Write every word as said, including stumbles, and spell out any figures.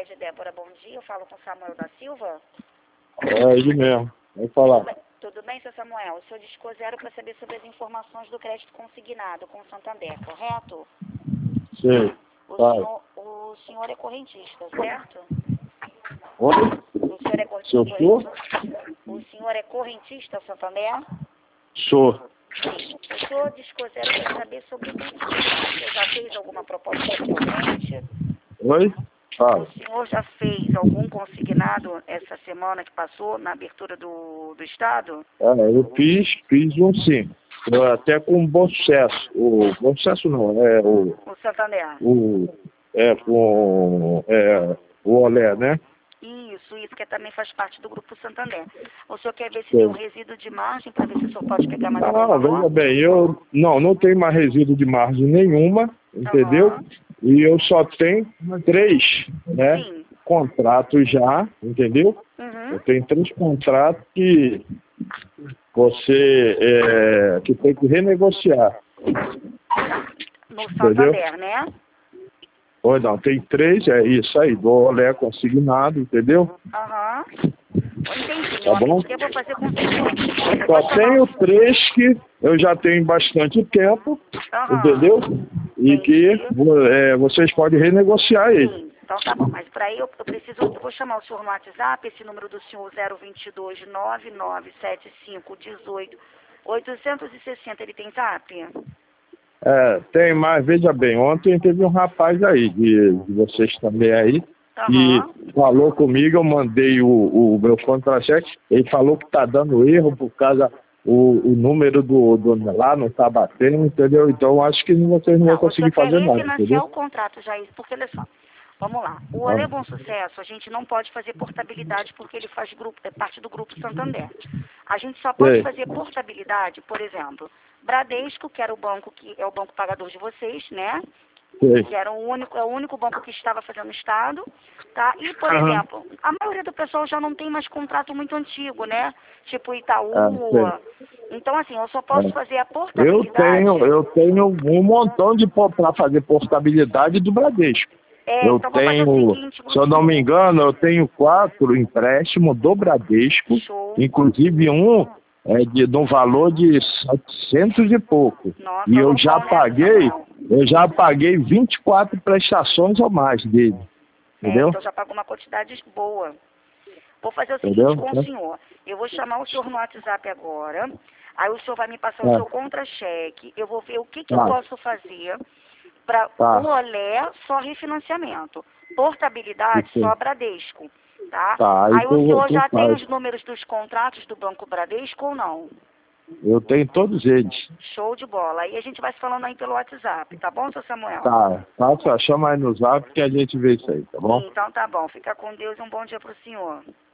de Débora, bom dia. Eu falo com Samuel da Silva. É ele mesmo. Vai falar. Tudo bem, tudo bem, seu Samuel? O senhor discou zero para saber sobre as informações do crédito consignado com o Santander, correto? Sim. O Vai. senhor, o senhor é correntista, certo? Oi? O senhor é cor- Se eu sou? correntista? O senhor é correntista, Santander? Sou. Sim. O senhor discou zero para saber sobre o consignado. O senhor já fez alguma proposta anteriormente? Oi? Fala. O senhor já fez algum consignado essa semana que passou, na abertura do, do Estado? É, eu fiz, fiz um sim. Eu até com bom sucesso. O bom sucesso não, é o. O Santander? o é com. É, o Olé, né? Isso, isso, que também faz parte do Grupo Santander. O senhor quer ver se Sim. tem um resíduo de margem para ver se o senhor pode pegar mais algum Ah, valor? veja bem, eu não, não tenho mais resíduo de margem nenhuma, entendeu? Aham. E eu só tenho três, né? Sim. Contratos já, entendeu? Uhum. Eu tenho três contratos que você é, que tem que renegociar, No entendeu? Santander, né? Ou não, tem três, é isso aí, do Olé consignado, entendeu? Aham. Eu entendi, Tá meu bom? amigo. O que eu vou fazer com o senhor? Eu vou Só chamar tenho o... três que eu já tenho bastante tempo, Aham. entendeu? E que Entendi. vo- é, vocês podem renegociar ele. Sim, então tá bom. Mas para aí eu, eu preciso, eu vou chamar o senhor no WhatsApp, esse número do senhor zero vinte e dois, nove nove sete cinco, dezoito, oitocentos e sessenta, ele tem zap? É, tem mais, veja bem, ontem teve um rapaz aí, de, de vocês também aí, que Aham. falou comigo, eu mandei o, o meu contra-cheque, ele falou que tá dando erro por causa o, o número do, do lá não tá batendo, entendeu? Então acho que vocês não vão Não, o senhor conseguir quer fazer nada, refinanciar entendeu? o contrato já, isso, porque olha só. Vamos lá. O Ah, Olé Bom Sucesso, a gente não pode fazer portabilidade porque ele faz grupo, é parte do Grupo Santander. A gente só pode sei, fazer portabilidade, por exemplo, Bradesco, que era o banco que é o banco pagador de vocês, né? sei. Que era o único, é o único banco que estava fazendo Estado, tá? E, por Aham. exemplo, a maioria do pessoal já não tem mais contrato muito antigo, né? Tipo Ah, Itaú. sei. Então, assim, eu só posso É. fazer a Eu portabilidade. tenho, eu tenho um montão de para fazer portabilidade do Bradesco. É, Eu então vou fazer o tenho, seguinte pro se eu não me senhor. engano, eu tenho quatro empréstimos do Bradesco, Show. inclusive um é de, de um valor de setecentos e pouco. Nossa, E eu já loucão, né, seu paguei, Samuel? eu já paguei vinte e quatro prestações ou mais dele. É, Entendeu? então já pagou uma quantidade boa. Vou fazer o seguinte Entendeu? com o senhor. Eu vou chamar o senhor no WhatsApp agora. Aí o senhor vai me passar o É, seu contra-cheque. Eu vou ver o que, que eu tá, posso fazer para o tá, Olé, só refinanciamento. Portabilidade, isso, só Bradesco. Tá? tá, aí Aí o tu, senhor tu já tem faz. os números dos contratos do Banco Bradesco ou não? Eu tenho todos eles. Show de bola. Aí a gente vai se falando aí pelo WhatsApp, tá bom, seu Samuel? Tá, passa, chama aí no zap que a gente vê isso aí, tá bom? Então tá bom. Fica com Deus e um bom dia pro senhor.